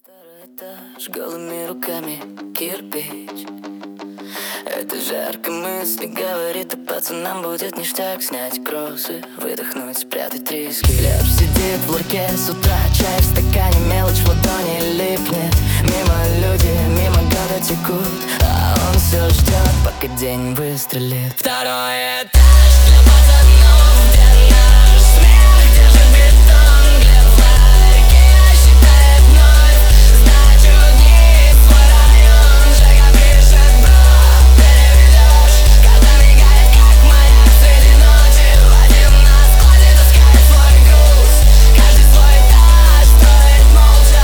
Второй этаж, голыми руками кирпич. Это жарко мысли говорит, а пацанам будет ништяк. Снять кроссы, выдохнуть, спрятать риски. Хлеб сидит в ларьке с утра, чай в стакане, мелочь в ладони липнет. Мимо люди, мимо года текут, а он все ждет, пока день выстрелит. Второй этаж для пацанов, где наш смех, где же бетон для ларьки считает вновь сдачу дней в свой район. Жека пишет, бро, переведешь, карта мигает, как маяк среди ночи. Вадим на складе таскает свой груз, каждый свой этаж строит молча.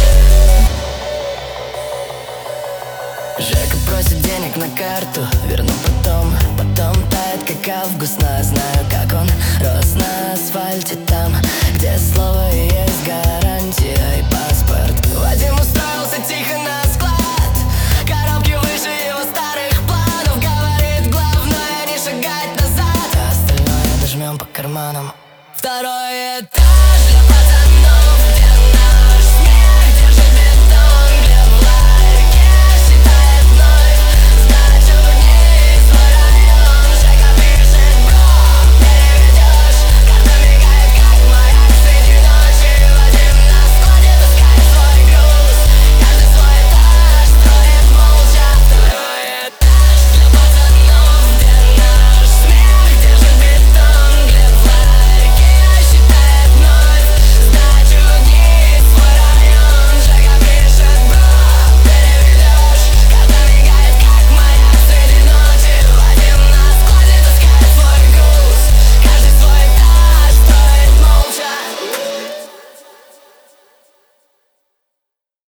Жека просит денег на карту, верну потом тает, как август, но я знаю, как он рос на асфальте.